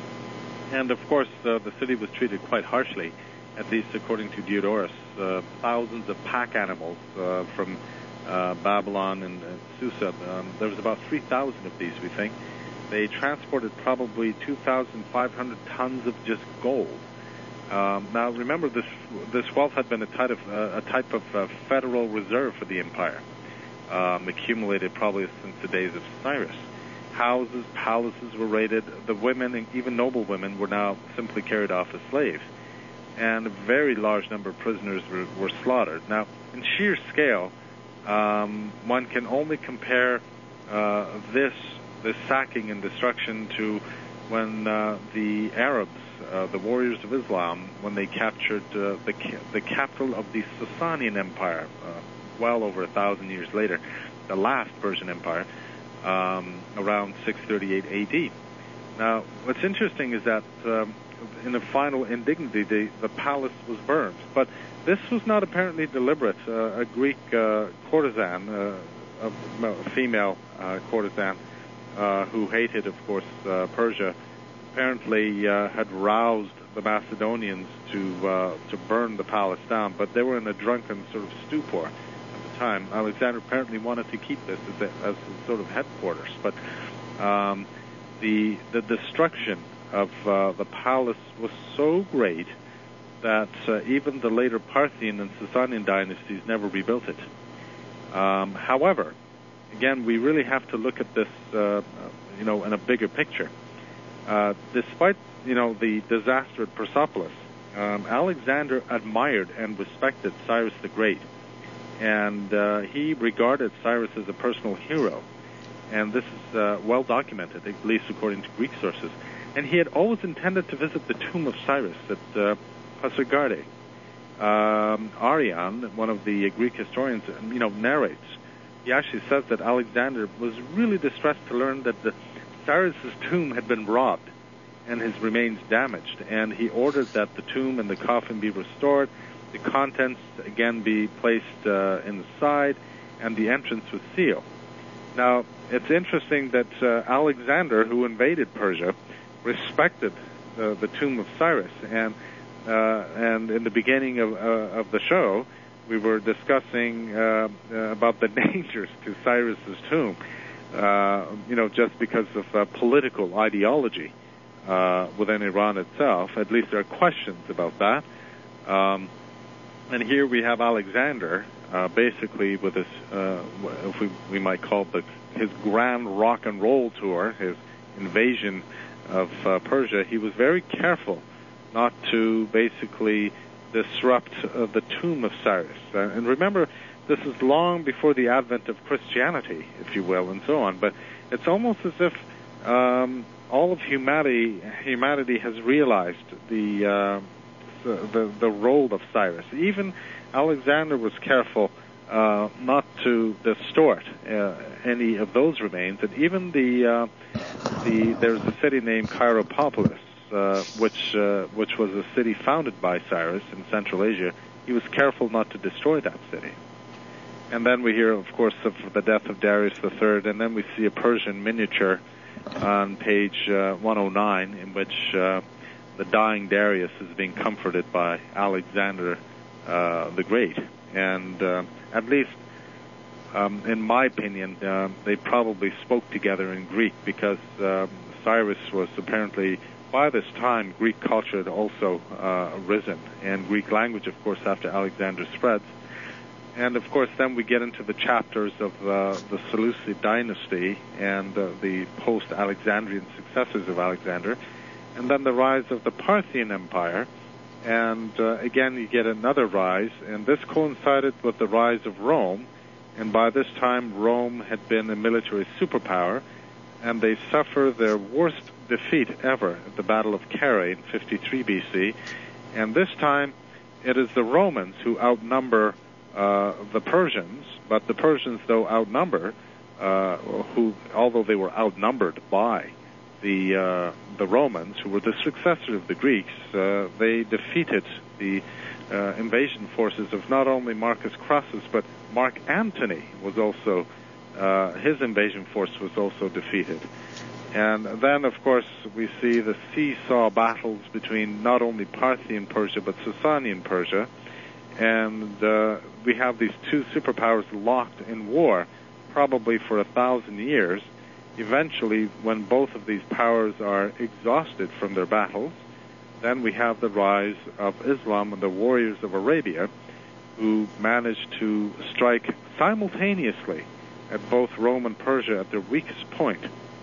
And, of course, uh, the city was treated quite harshly, at least according to Diodorus. Uh, thousands of pack animals uh, from uh, Babylon and uh, Susa. Um, there was about three thousand of these, we think. They transported probably two thousand five hundred tons of just gold. Um, now, remember, this this wealth had been a type of, uh, a type of uh, federal reserve for the empire, um, accumulated probably since the days of Cyrus. Houses, palaces were raided. The women, and even noble women, were now simply carried off as slaves. And a very large number of prisoners were, were slaughtered. Now, in sheer scale, um, one can only compare uh, this this sacking and destruction to when uh, the Arabs, uh, the warriors of Islam, when they captured uh, the the capital of the Sasanian Empire, uh, well over a thousand years later, the last Persian Empire, um, around six thirty-eight A D. Now, what's interesting is that um, in a final indignity, the, the palace was burned. But this was not apparently deliberate. Uh, a Greek uh, courtesan, uh, a, a female uh, courtesan, uh, who hated, of course, uh, Persia, apparently uh, had roused the Macedonians to uh, to burn the palace down. But they were in a drunken sort of stupor at the time. Alexander apparently wanted to keep this as a, as a sort of headquarters. But um, the the destruction of uh, the palace was so great that uh, even the later Parthian and Sasanian dynasties never rebuilt it. Um, however, again, we really have to look at this, uh, you know, in a bigger picture. Uh, despite, you know, the disaster at Persepolis, um, Alexander admired and respected Cyrus the Great, and uh, he regarded Cyrus as a personal hero. And this is uh, well documented, at least according to Greek sources. And he had always intended to visit the tomb of Cyrus at uh, Pasargadae. Um, Arrian, one of the Greek historians, you know, narrates. He actually says that Alexander was really distressed to learn that the Cyrus's tomb had been robbed and his remains damaged, and he ordered that the tomb and the coffin be restored, the contents again be placed uh, inside, and the entrance was sealed. Now, it's interesting that uh, Alexander, who invaded Persia, respected uh, the tomb of Cyrus, and uh, and in the beginning of uh, of the show, we were discussing uh, uh, about the dangers to Cyrus's tomb, uh, you know, just because of uh, political ideology uh, within Iran itself. At least there are questions about that. Um, and here we have Alexander, uh, basically with his, uh, if we we might call it the, his grand rock and roll tour, his invasion of uh, Persia. He was very careful not to basically disrupt uh, the tomb of Cyrus. Uh, and remember, this is long before the advent of Christianity, if you will, and so on. But it's almost as if um, all of humanity humanity has realized the, uh, the the role of Cyrus. Even Alexander was careful uh, not to distort uh, any of those remains, and even the uh, the there's a city named Chiropolis, uh, which uh, which was a city founded by Cyrus in Central Asia. He was careful not to destroy that city. And then we hear, of course, of the death of Darius the Third, and then we see a Persian miniature on page uh, one oh nine, in which uh, the dying Darius is being comforted by Alexander uh, the Great. And uh, at least, um, in my opinion, uh, they probably spoke together in Greek, because um, Cyrus was apparently, by this time, Greek culture had also uh, arisen, and Greek language, of course, after Alexander spreads. And, of course, then we get into the chapters of uh, the Seleucid dynasty and uh, the post-Alexandrian successors of Alexander, and then the rise of the Parthian Empire. And, uh, again, you get another rise, and this coincided with the rise of Rome. And by this time, Rome had been a military superpower, and they suffer their worst defeat ever at the Battle of Carrhae in fifty-three B C. And this time, it is the Romans who outnumber Uh, the Persians, but the Persians, though outnumber, uh, who, although they were outnumbered by the uh, the Romans, who were the successors of the Greeks, uh, they defeated the uh, invasion forces of not only Marcus Crassus, but Mark Antony was also, uh, his invasion force was also defeated. And then, of course, we see the seesaw battles between not only Parthian Persia, but Sasanian Persia. And uh, we have these two superpowers locked in war, probably for a thousand years. Eventually, when both of these powers are exhausted from their battles, then we have the rise of Islam and the warriors of Arabia, who managed to strike simultaneously at both Rome and Persia at their weakest point.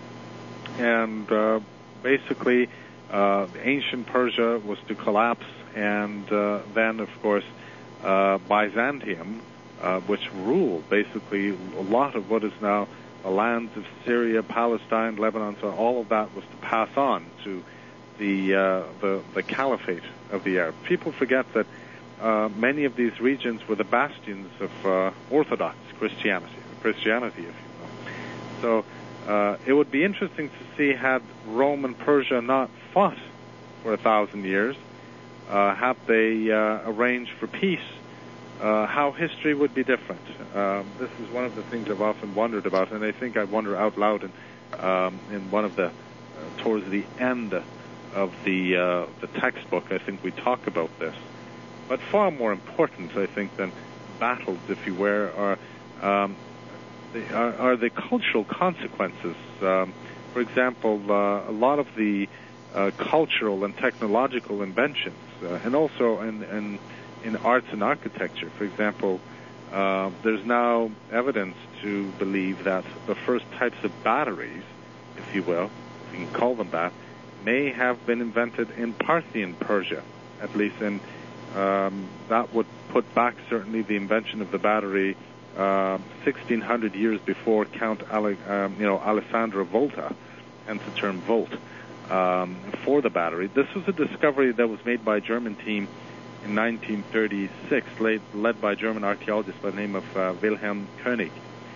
And uh, basically, uh, ancient Persia was to collapse, and uh, then, of course, uh, Byzantium, uh, which ruled basically a lot of what is now the lands of Syria, Palestine, Lebanon, so all of that was to pass on to the uh, the, the caliphate of the Arabs. People forget that uh, many of these regions were the bastions of uh, Orthodox Christianity, Christianity, if you will. So uh, it would be interesting to see, had Rome and Persia not fought for a thousand years, uh, had they uh, arranged for peace, uh, how history would be different. Um, this is one of the things I've often wondered about, and I think I wonder out loud in, um, in one of the, uh, towards the end of the uh, the textbook, I think we talk about this. But far more important, I think, than battles, if you were, are um, the, are, are the cultural consequences. Um, for example, uh, a lot of the uh, cultural and technological inventions, uh, and also in, in in arts and architecture. For example, uh, there's now evidence to believe that the first types of batteries, if you will, if you can call them that, may have been invented in Parthian Persia, at least, and um, that would put back certainly the invention of the battery uh, sixteen hundred years before Count Ale- um, you know, Alessandro Volta, hence the term volt, um, for the battery. This was a discovery that was made by a German team in nineteen thirty-six, led, led by a German archaeologist by the name of uh, Wilhelm Koenig.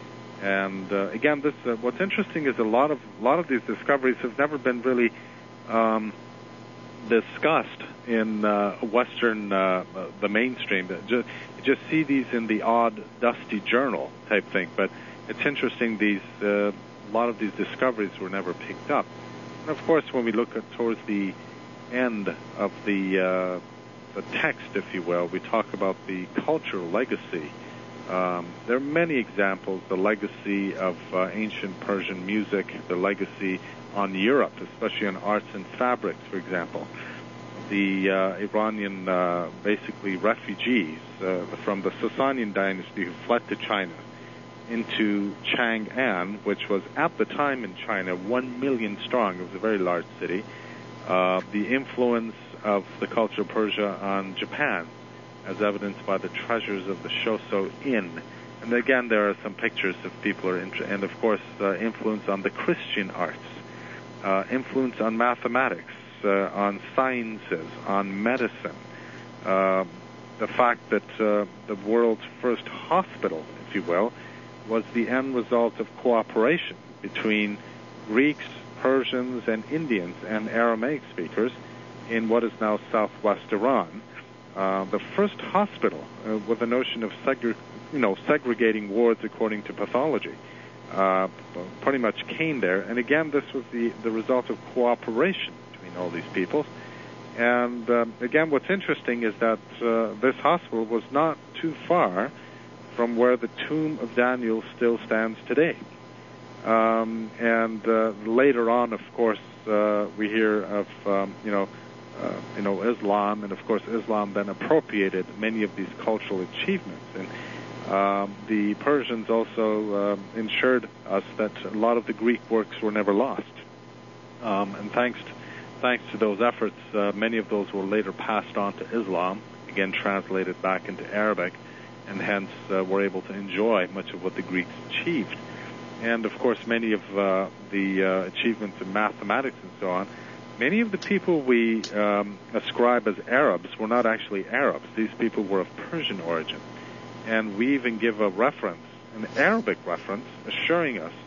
And uh, again, this uh, what's interesting is a lot of a lot of these discoveries have never been really um, discussed in uh, Western uh, the mainstream. Just, you just see these in the odd, dusty journal type thing. But it's interesting; these uh, a lot of these discoveries were never picked up. And of course, when we look at towards the end of the uh, the text, if you will, we talk about the cultural legacy. Um, there are many examples, the legacy of uh, ancient Persian music, the legacy on Europe, especially on arts and fabrics, for example. The uh, Iranian, uh, basically, refugees uh, from the Sasanian dynasty who fled to China into Chang'an, which was at the time in China one million strong. It was a very large city. Uh, the influence of the culture of Persia on Japan, as evidenced by the treasures of the Shoso Inn. And again, there are some pictures of people, are inter- and of course, uh, influence on the Christian arts, uh, influence on mathematics, uh, on sciences, on medicine. Uh, the fact that uh, the world's first hospital, if you will, was the end result of cooperation between Greeks, Persians, and Indians and Aramaic speakers in what is now southwest Iran. Uh, the first hospital uh, with the notion of segre- you know, segregating wards according to pathology uh, pretty much came there. And again, this was the, the result of cooperation between all these peoples. And um, again, what's interesting is that uh, this hospital was not too far from where the tomb of Daniel still stands today. Um, and uh, later on, of course, uh, we hear of, um, you know, Uh, you know, Islam, and of course Islam then appropriated many of these cultural achievements. And um, the Persians also uh, ensured us that a lot of the Greek works were never lost. Um, and thanks to, thanks to those efforts, uh, many of those were later passed on to Islam, again translated back into Arabic, and hence uh, were able to enjoy much of what the Greeks achieved. And of course many of uh, the uh, achievements in mathematics and so on, many of the people we um, ascribe as Arabs were not actually Arabs. These people were of Persian origin. And we even give a reference, an Arabic reference, assuring us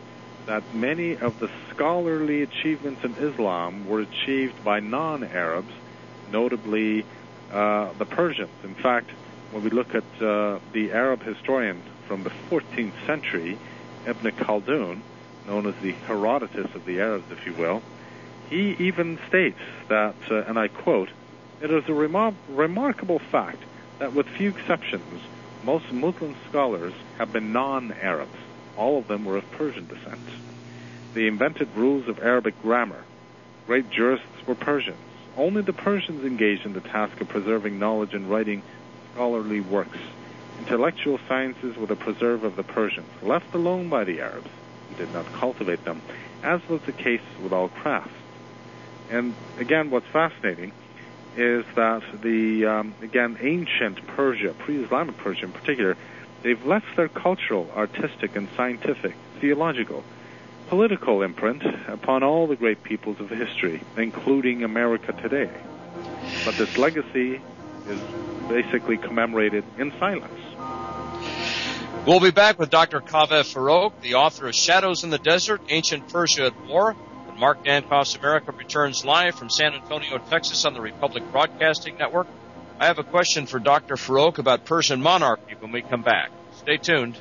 that many of the scholarly achievements in Islam were achieved by non-Arabs, notably uh, the Persians. In fact, when we look at uh, the Arab historian from the fourteenth century, Ibn Khaldun, known as the Herodotus of the Arabs, if you will, he even states that, uh, and I quote, "It is a remar- remarkable fact that with few exceptions, most Muslim scholars have been non-Arabs. All of them were of Persian descent. They invented rules of Arabic grammar. Great jurists were Persians. Only the Persians engaged in the task of preserving knowledge and writing scholarly works. Intellectual sciences were the preserve of the Persians, left alone by the Arabs, who did not cultivate them, as was the case with all crafts." And again, what's fascinating is that the, um, again, ancient Persia, pre-Islamic Persia in particular, they've left their cultural, artistic, and scientific, theological, political imprint upon all the great peoples of history, including America today. But this legacy is basically commemorated in silence. We'll be back with Doctor Kaveh Farokh, the author of Shadows in the Desert, Ancient Persia at War. And Mark Dankoff's America returns live from San Antonio, Texas on the Republic Broadcasting Network. I have a question for Doctor Farokh about Persian monarchy when we come back. Stay tuned.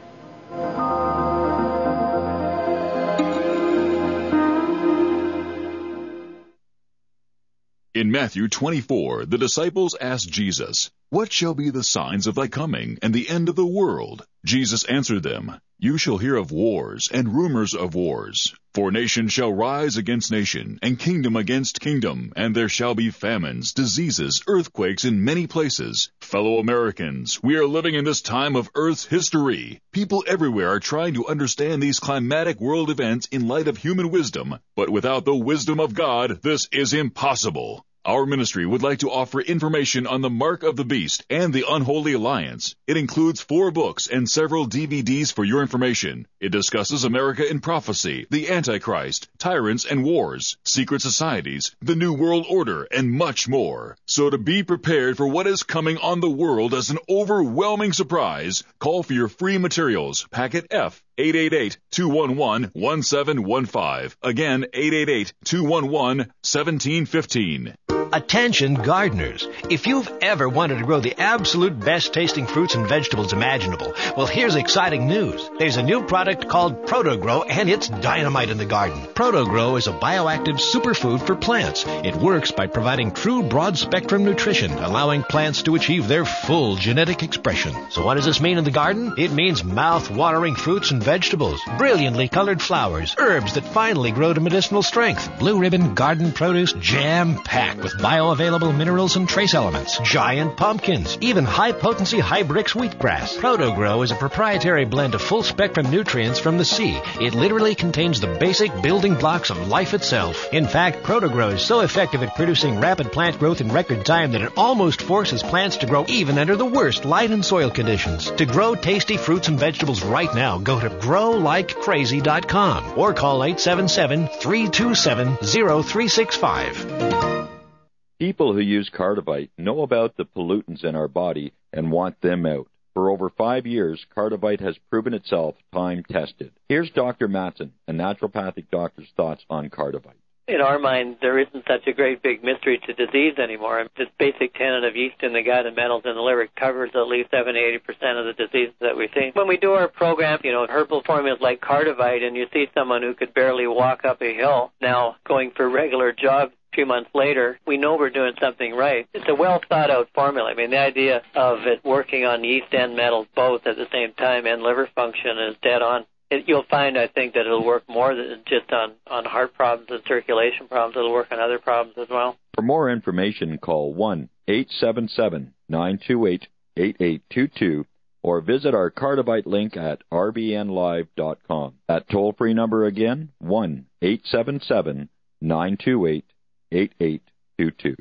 In Matthew twenty-four, the disciples asked Jesus, "What shall be the signs of thy coming and the end of the world?" Jesus answered them, "You shall hear of wars and rumors of wars. For nation shall rise against nation, and kingdom against kingdom, and there shall be famines, diseases, earthquakes in many places." Fellow Americans, we are living in this time of Earth's history. People everywhere are trying to understand these climatic world events in light of human wisdom, but without the wisdom of God, this is impossible. Our ministry would like to offer information on the Mark of the Beast and the Unholy Alliance. It includes four books and several D V Ds for your information. It discusses America in prophecy, the Antichrist, tyrants and wars, secret societies, the New World Order, and much more. So to be prepared for what is coming on the world as an overwhelming surprise, call for your free materials, packet F, eight eight eight, two one one, one seven one five. Again, eight eight eight, two one one, one seven one five. Attention gardeners. If you've ever wanted to grow the absolute best tasting fruits and vegetables imaginable, well, here's exciting news. There's a new product called ProtoGrow, and it's dynamite in the garden. ProtoGrow is a bioactive superfood for plants. It works by providing true broad-spectrum nutrition, allowing plants to achieve their full genetic expression. So what does this mean in the garden? It means mouth-watering fruits and vegetables, brilliantly colored flowers, herbs that finally grow to medicinal strength, blue ribbon garden produce jam-packed with bioavailable minerals and trace elements, giant pumpkins, even high-potency Hybrix wheatgrass. ProtoGrow is a proprietary blend of full-spectrum nutrients from the sea. It literally contains the basic building blocks of life itself. In fact, ProtoGrow is so effective at producing rapid plant growth in record time that it almost forces plants to grow even under the worst light and soil conditions. To grow tasty fruits and vegetables right now, go to grow like crazy dot com or call eight seven seven, three two seven, zero three six five. People who use Cardivite know about the pollutants in our body and want them out. For over five years, Cardivite has proven itself time-tested. Here's Doctor Matson, a naturopathic doctor's thoughts on Cardivite. In our mind, there isn't such a great big mystery to disease anymore. This basic tenet of yeast in the gut and metals in the liver covers at least seventy to eighty percent of the diseases that we see. When we do our program, you know, herbal formulas like Cardivite, and you see someone who could barely walk up a hill now going for regular jogs a few months later, we know we're doing something right. It's a well-thought-out formula. I mean, the idea of it working on yeast and metals both at the same time and liver function is dead on. It, you'll find, I think, that it'll work more than just on, on heart problems and circulation problems. It'll work on other problems as well. For more information, call one eight seven seven, nine two eight, eight eight two two or visit our Cardivite link at r b n live dot com. That toll-free number again, one eight seven seven, nine two eight, eight eight two two.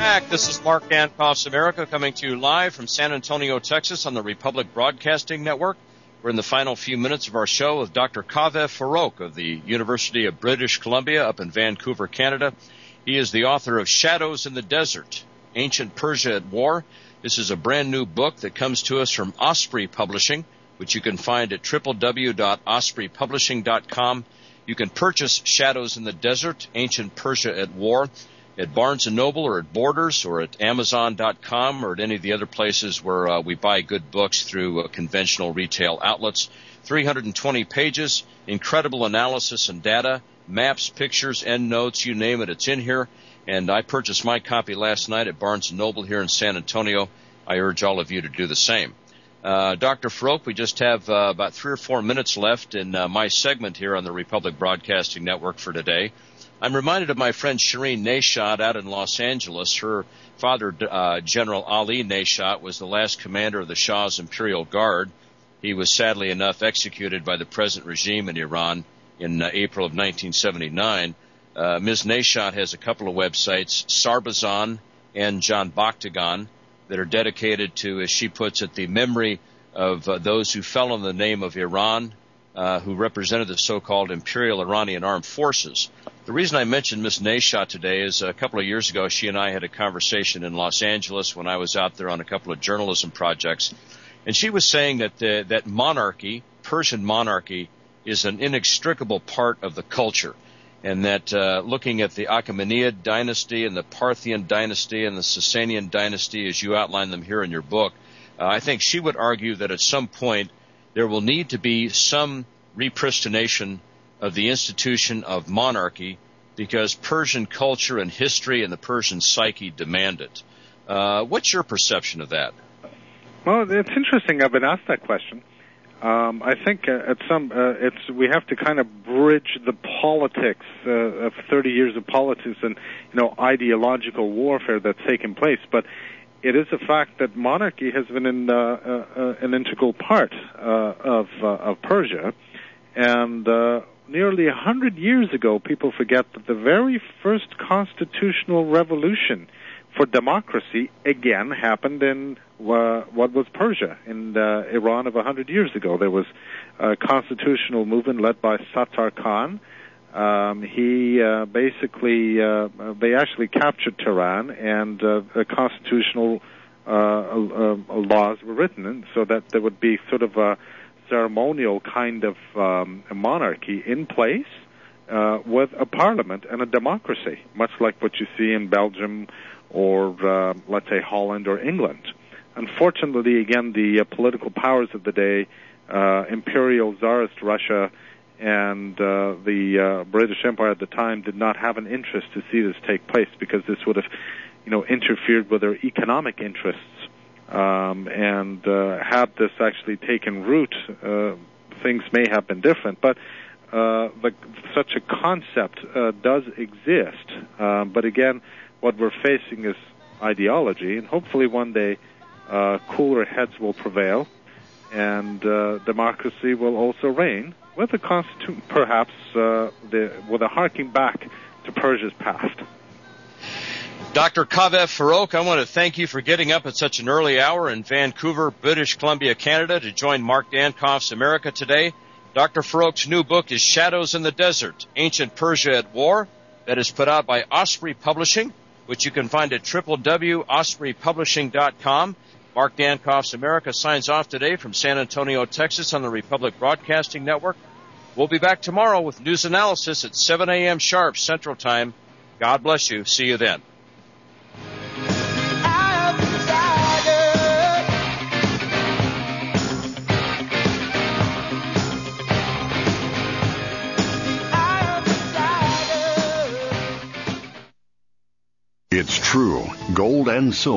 back. This is Mark Dankoff's America coming to you live from San Antonio, Texas on the Republic Broadcasting Network. We're in the final few minutes of our show with Doctor Kaveh Farokh of the University of British Columbia up in Vancouver, Canada. He is the author of Shadows in the Desert, Ancient Persia at War. This is a brand new book that comes to us from Osprey Publishing, which you can find at w w w dot osprey publishing dot com. You can purchase Shadows in the Desert, Ancient Persia at War at Barnes and Noble or at Borders or at amazon dot com or at any of the other places where uh, we buy good books through uh, conventional retail outlets. three hundred twenty pages, incredible analysis and data, maps, pictures, endnotes, you name it, it's in here. And I purchased my copy last night at Barnes and Noble here in San Antonio. I urge all of you to do the same. Uh, Doctor Farokh, we just have uh, about three or four minutes left in uh, my segment here on the Republic Broadcasting Network for today. I'm reminded of my friend Shireen Neshat out in Los Angeles. Her father, uh, General Ali Neshat, was the last commander of the Shah's Imperial Guard. He was sadly enough executed by the present regime in Iran in uh, April of nineteen seventy-nine. Uh, Miz Neshat has a couple of websites, Sarbazan and John Bakhtagan, that are dedicated to, as she puts it, the memory of uh, those who fell in the name of Iran, uh, who represented the so-called Imperial Iranian Armed Forces. The reason I mentioned Miz Neshat today is a couple of years ago, she and I had a conversation in Los Angeles when I was out there on a couple of journalism projects, and she was saying that the, that monarchy, Persian monarchy, is an inextricable part of the culture. And that uh, looking at the Achaemenid dynasty and the Parthian dynasty and the Sasanian dynasty, as you outline them here in your book, uh, I think she would argue that at some point there will need to be some repristination of the institution of monarchy because Persian culture and history and the Persian psyche demand it. Uh, what's your perception of that? Well, it's interesting. I've been asked that question. Um, I think uh, at some uh, it's we have to kind of bridge the politics uh, of thirty years of politics and you know ideological warfare that's taken place. But it is a fact that monarchy has been in, uh, uh, an integral part uh, of uh, of Persia, and uh, nearly a hundred years ago, people forget that the very first constitutional revolution for democracy again happened in uh, what was Persia, in uh, Iran of a hundred years ago. There was a constitutional movement led by Sattar Khan. Um, he uh, basically, uh, they actually captured Tehran, and uh, the constitutional uh, uh, laws were written so that there would be sort of a ceremonial kind of um, a monarchy in place uh, with a parliament and a democracy, much like what you see in Belgium or, uh, let's say, Holland or England. Unfortunately, again, the uh, political powers of the day, uh, Imperial Tsarist Russia and uh, the uh, British Empire at the time, did not have an interest to see this take place because this would have, you know, interfered with their economic interests. Um, and uh, had this actually taken root, uh, things may have been different. But uh, the, such a concept uh, does exist. Uh, but again, what we're facing is ideology, and hopefully one day uh, cooler heads will prevail, and uh, democracy will also reign, with a constitution, perhaps uh, the, with a harking back to Persia's past. Doctor Kaveh Farokh, I want to thank you for getting up at such an early hour in Vancouver, British Columbia, Canada, to join Mark Dankoff's America Today. Doctor Farokh's new book is Shadows in the Desert, Ancient Persia at War, that is put out by Osprey Publishing, which you can find at w w w dot osprey publishing dot com. Mark Dankoff's America signs off today from San Antonio, Texas on the Republic Broadcasting Network. We'll be back tomorrow with news analysis at seven a.m. sharp Central Time. God bless you. See you then. It's true. Gold and silver